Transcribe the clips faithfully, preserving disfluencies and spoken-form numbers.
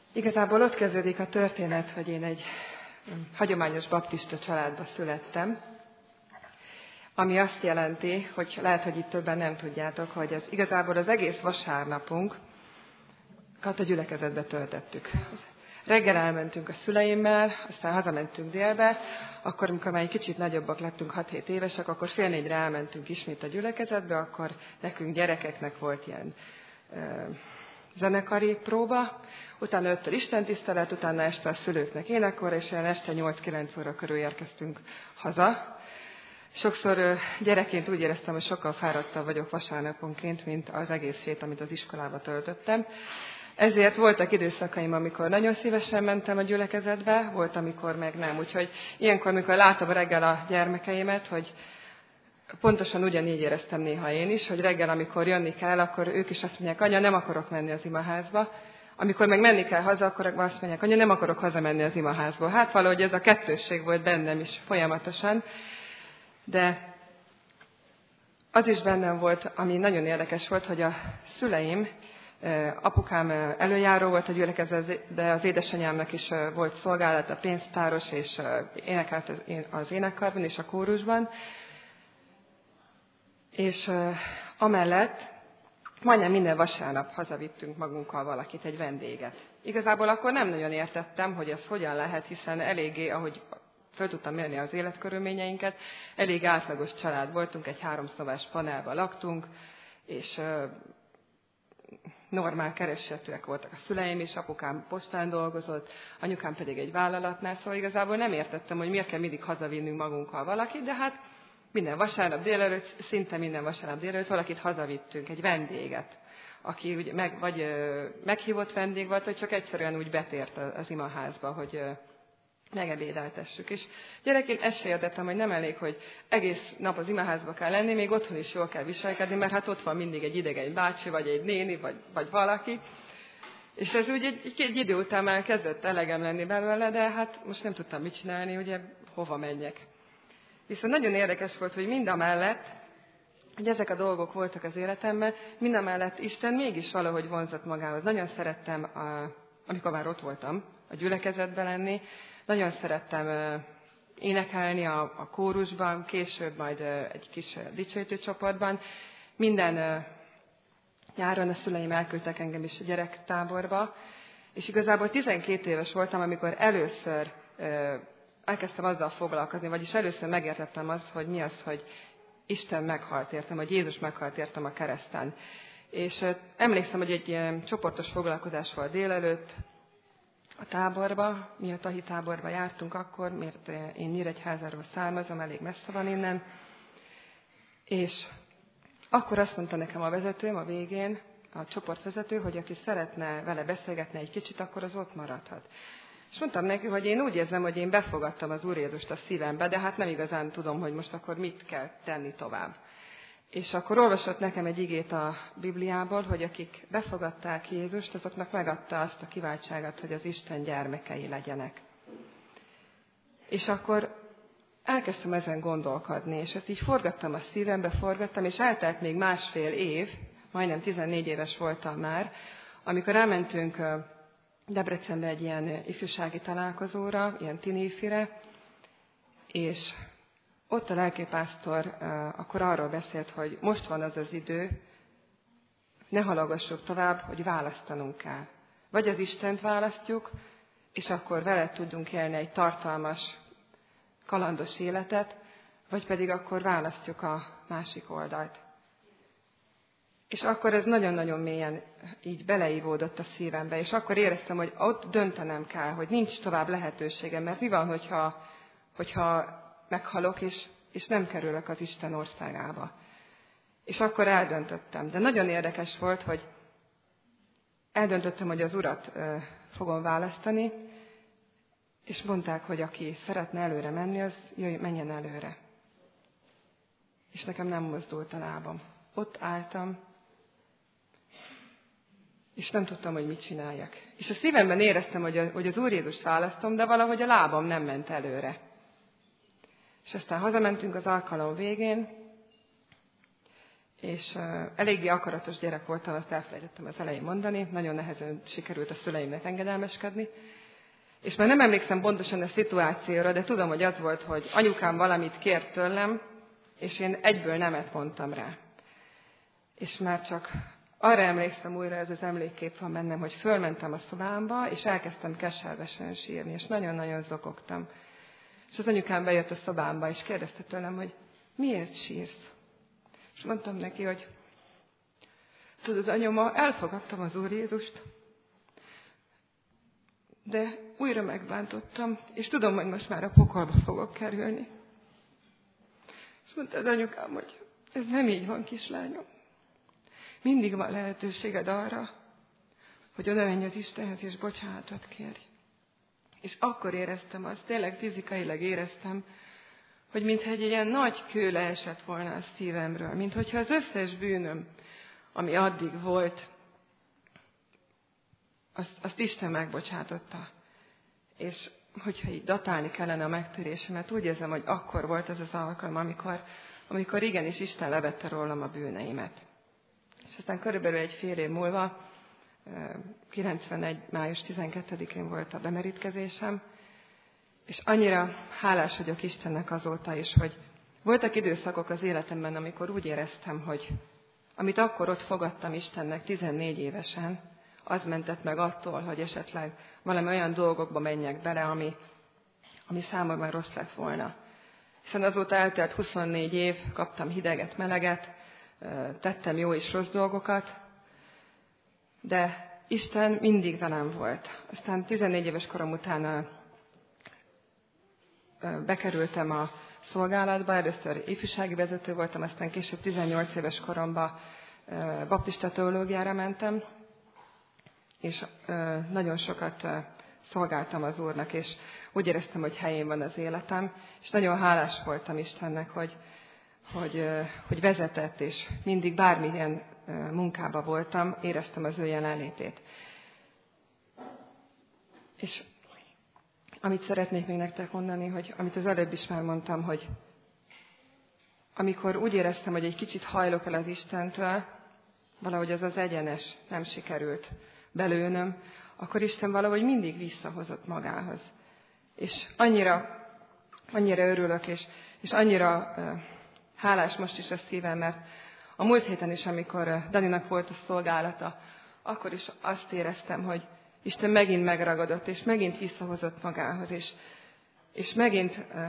Igazából ott kezdődik a történet, hogy én egy hagyományos baptista családba születtem, ami azt jelenti, hogy lehet, hogy itt többen nem tudjátok, hogy az, igazából az egész vasárnapunkat a gyülekezetbe töltöttük. Reggel elmentünk a szüleimmel, aztán hazamentünk délbe, akkor, amikor már egy kicsit nagyobbak lettünk, hat-hét évesek, akkor fél négyre elmentünk ismét a gyülekezetbe, akkor nekünk gyerekeknek volt ilyen ö, zenekari próba, utána öttől istentisztelet, utána este a szülőknek énekkor, és olyan este nyolc-kilenc óra körül érkeztünk haza. Sokszor gyerekként úgy éreztem, hogy sokkal fáradtabb vagyok vasárnaponként, mint az egész hét, amit az iskolába töltöttem. Ezért voltak időszakaim, amikor nagyon szívesen mentem a gyülekezetbe, volt, amikor meg nem. Úgyhogy ilyenkor, amikor látom reggel a gyermekeimet, hogy pontosan ugyanígy éreztem néha én is, hogy reggel, amikor jönni kell, akkor ők is azt mondják, anya, nem akarok menni az imaházba. Amikor meg menni kell haza, akkor azt mondják, anya, nem akarok hazamenni az imaházba. Hát valahogy ez a kettősség volt bennem is folyamatosan. De az is bennem volt, ami nagyon érdekes volt, hogy a szüleim, apukám előjáró volt a gyülekezet, de az édesanyámnak is volt szolgálata, pénztáros, és énekelt az énekkarban és a kórusban. És amellett majdnem minden vasárnap hazavittünk magunkkal valakit, egy vendéget. Igazából akkor nem nagyon értettem, hogy ez hogyan lehet, hiszen eléggé, ahogy föl tudtam mérni az életkörülményeinket, elég átlagos család voltunk, egy háromszobás panelban laktunk, és normál keresetűek voltak a szüleim is, apukám postán dolgozott, anyukám pedig egy vállalatnál, szóval igazából nem értettem, hogy miért kell mindig hazavinnünk magunkkal valakit, de hát minden vasárnap délelőtt, szinte minden vasárnap délelőtt valakit hazavittünk, egy vendéget, aki ugye meg, vagy ö, meghívott vendég volt, vagy csak egyszerűen úgy betért az imaházba, hogy ö, megebédeltessük. És gyerekként ezt se értettem, hogy nem elég, hogy egész nap az imaházba kell lenni, még otthon is jól kell viselkedni, mert hát ott van mindig egy idegen bácsi, vagy egy néni, vagy, vagy valaki. És ez úgy egy, egy, egy idő után már kezdett elegem lenni belőle, de hát most nem tudtam mit csinálni, ugye hova menjek. Viszont nagyon érdekes volt, hogy mindamellett, hogy ezek a dolgok voltak az életemben, mindamellett Isten mégis valahogy vonzott magához. Nagyon szerettem, a, amikor már ott voltam, a gyülekezetben lenni, nagyon szerettem énekelni a, a kórusban, később majd egy kis dicsőítő csoportban. Minden nyáron a szüleim elküldtek engem is a gyerektáborba, és igazából tizenkét éves voltam, amikor először elkezdtem azzal foglalkozni, vagyis először megértettem azt, hogy mi az, hogy Isten meghalt értem, hogy Jézus meghalt értem a kereszten. És emlékszem, hogy egy ilyen csoportos foglalkozás volt délelőtt a táborba, mi a tahi táborba jártunk akkor, mert én Nyíregyházáról származom, elég messze van innen. És akkor azt mondta nekem a vezetőm a végén, a csoportvezető, hogy aki szeretne vele beszélgetni egy kicsit, akkor az ott maradhat. És mondtam neki, hogy én úgy érzem, hogy én befogadtam az Úr Jézust a szívembe, de hát nem igazán tudom, hogy most akkor mit kell tenni tovább. És akkor olvasott nekem egy igét a Bibliából, hogy akik befogadták Jézust, azoknak megadta azt a kiváltságot, hogy az Isten gyermekei legyenek. És akkor elkezdtem ezen gondolkodni, és ezt így forgattam a szívembe, forgattam, és eltelt még másfél év, majdnem tizennégy éves voltam már, amikor elmentünk Debrecenbe egy ilyen ifjúsági találkozóra, ilyen tini ifire, és ott a lelkipásztor uh, akkor arról beszélt, hogy most van az az idő, ne halogassuk tovább, hogy választanunk kell. Vagy az Istent választjuk, és akkor vele tudunk élni egy tartalmas, kalandos életet, vagy pedig akkor választjuk a másik oldalt. És akkor ez nagyon-nagyon mélyen így beleívódott a szívembe, és akkor éreztem, hogy ott döntenem kell, hogy nincs tovább lehetőségem, mert mi van, hogyha, hogyha meghalok, és, és nem kerülök az Isten országába. És akkor eldöntöttem. De nagyon érdekes volt, hogy eldöntöttem, hogy az Urat ö, fogom választani, és mondták, hogy aki szeretne előre menni, az jöjj, menjen előre. És nekem nem mozdult a lábam. Ott álltam, és nem tudtam, hogy mit csináljak. És a szívemben éreztem, hogy, a, hogy az Úr Jézust választom, de valahogy a lábam nem ment előre. És aztán hazamentünk az alkalom végén, és uh, eléggé akaratos gyerek voltam, azt elfelejtettem az elején mondani, nagyon nehezen sikerült a szüleimnek engedelmeskedni, és már nem emlékszem pontosan a szituációra, de tudom, hogy az volt, hogy anyukám valamit kért tőlem, és én egyből nemet mondtam rá. És már csak arra emlékszem újra, ez az emlékkép van bennem, hogy fölmentem a szobámba, és elkezdtem keservesen sírni, és nagyon-nagyon zokogtam. És az anyukám bejött a szobámba, és kérdezte tőlem, hogy miért sírsz? És mondtam neki, hogy tudod, anyoma, elfogadtam az Úr Jézust, de újra megbántottam, és tudom, hogy most már a pokolba fogok kerülni. És mondta az anyukám, hogy ez nem így van, kislányom. Mindig van lehetőséged arra, hogy oda menj az Istenhez, és bocsánatot kérj. És akkor éreztem azt, tényleg fizikailag éreztem, hogy mintha egy ilyen nagy kő leesett volna a szívemről, mint hogyha az összes bűnöm, ami addig volt, azt, azt Isten megbocsátotta. És hogyha így datálni kellene a megtérésemet, úgy érzem, hogy akkor volt az az alkalom, amikor, amikor igenis Isten levette rólam a bűneimet. És aztán körülbelül egy fél év múlva, kilencvenegy. május tizenkettedikén volt a bemerítkezésem, és annyira hálás vagyok Istennek azóta is, hogy voltak időszakok az életemben, amikor úgy éreztem, hogy amit akkor ott fogadtam Istennek tizennégy évesen, az mentett meg attól, hogy esetleg valami olyan dolgokba menjek bele, ami, ami számomra rossz lett volna. Hiszen azóta eltelt huszonnégy év, kaptam hideget, meleget, tettem jó és rossz dolgokat, de Isten mindig velem volt. Aztán tizennégy éves korom után bekerültem a szolgálatba, először ifjúsági vezető voltam, aztán később tizennyolc éves koromban baptista teológiára mentem, és nagyon sokat szolgáltam az Úrnak, és úgy éreztem, hogy helyén van az életem, és nagyon hálás voltam Istennek, hogy, hogy, hogy vezetett, és mindig bármilyen munkában voltam, éreztem az ő jelenlétét. És amit szeretnék még nektek mondani, hogy amit az előbb is már mondtam, hogy amikor úgy éreztem, hogy egy kicsit hajlok el az Istentől, valahogy az az egyenes nem sikerült belőnöm, akkor Isten valahogy mindig visszahozott magához. És annyira, annyira örülök, és, és annyira uh, hálás most is a szívem, mert a múlt héten is, amikor uh, Daninak volt a szolgálata, akkor is azt éreztem, hogy Isten megint megragadott, és megint visszahozott magához, és, és megint uh,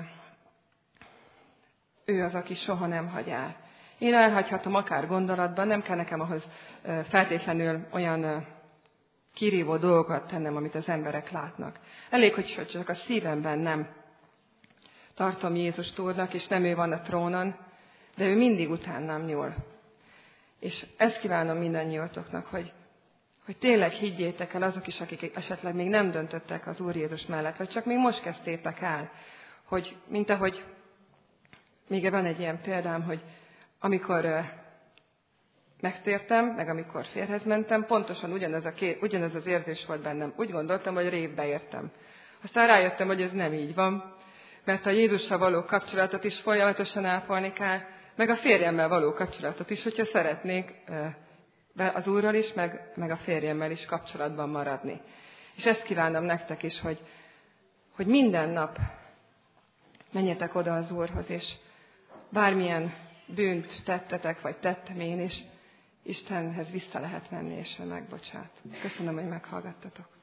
ő az, aki soha nem hagy el. Én elhagyhatom akár gondolatban, nem kell nekem ahhoz uh, feltétlenül olyan uh, kirívó dolgokat tennem, amit az emberek látnak. Elég, hogy csak a szívemben nem tartom Jézust Úrnak, és nem ő van a trónon, de ő mindig utánam nyúl. És ezt kívánom mindannyiótoknak, hogy, hogy tényleg higgyétek el azok is, akik esetleg még nem döntöttek az Úr Jézus mellett, vagy csak még most kezdtétek el, hogy mint ahogy, még van egy ilyen példám, hogy amikor uh, megtértem, meg amikor férhez mentem, pontosan ugyanaz, a ké, ugyanaz az érzés volt bennem. Úgy gondoltam, hogy révbe értem. Aztán rájöttem, hogy ez nem így van, mert a Jézussal való kapcsolatot is folyamatosan ápolni kell, meg a férjemmel való kapcsolatot is, hogyha szeretnék az Úrral is, meg, meg a férjemmel is kapcsolatban maradni. És ezt kívánom nektek is, hogy, hogy minden nap menjetek oda az Úrhoz, és bármilyen bűnt tettetek, vagy tettem én is, Istenhez vissza lehet menni, és ő megbocsát. Köszönöm, hogy meghallgattatok.